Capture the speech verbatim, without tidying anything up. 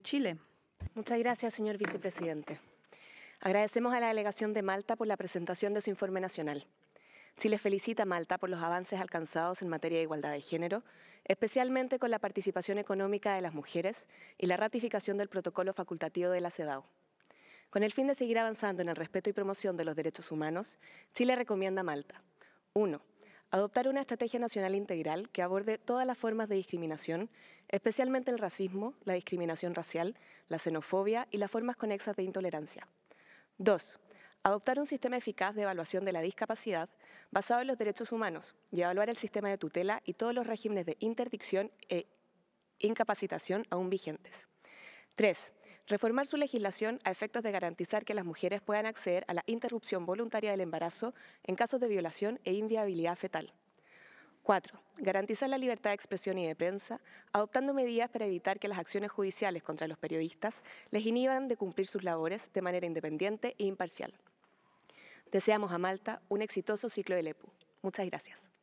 Chile. Muchas gracias, señor vicepresidente. Agradecemos a la delegación de Malta por la presentación de su informe nacional. Chile felicita a Malta por los avances alcanzados en materia de igualdad de género, especialmente con la participación económica de las mujeres y la ratificación del protocolo facultativo de la CEDAW. Con el fin de seguir avanzando en el respeto y promoción de los derechos humanos, Chile recomienda a Malta: uno. Adoptar una estrategia nacional integral que aborde todas las formas de discriminación, especialmente el racismo, la discriminación racial, la xenofobia y las formas conexas de intolerancia. dos. Adoptar un sistema eficaz de evaluación de la discapacidad basado en los derechos humanos y evaluar el sistema de tutela y todos los regímenes de interdicción e incapacitación aún vigentes. tres. Reformar su legislación a efectos de garantizar que las mujeres puedan acceder a la interrupción voluntaria del embarazo en casos de violación e inviabilidad fetal. cuatro. Garantizar la libertad de expresión y de prensa, adoptando medidas para evitar que las acciones judiciales contra los periodistas les inhiban de cumplir sus labores de manera independiente e imparcial. Deseamos a Malta un exitoso ciclo del E P U. Muchas gracias.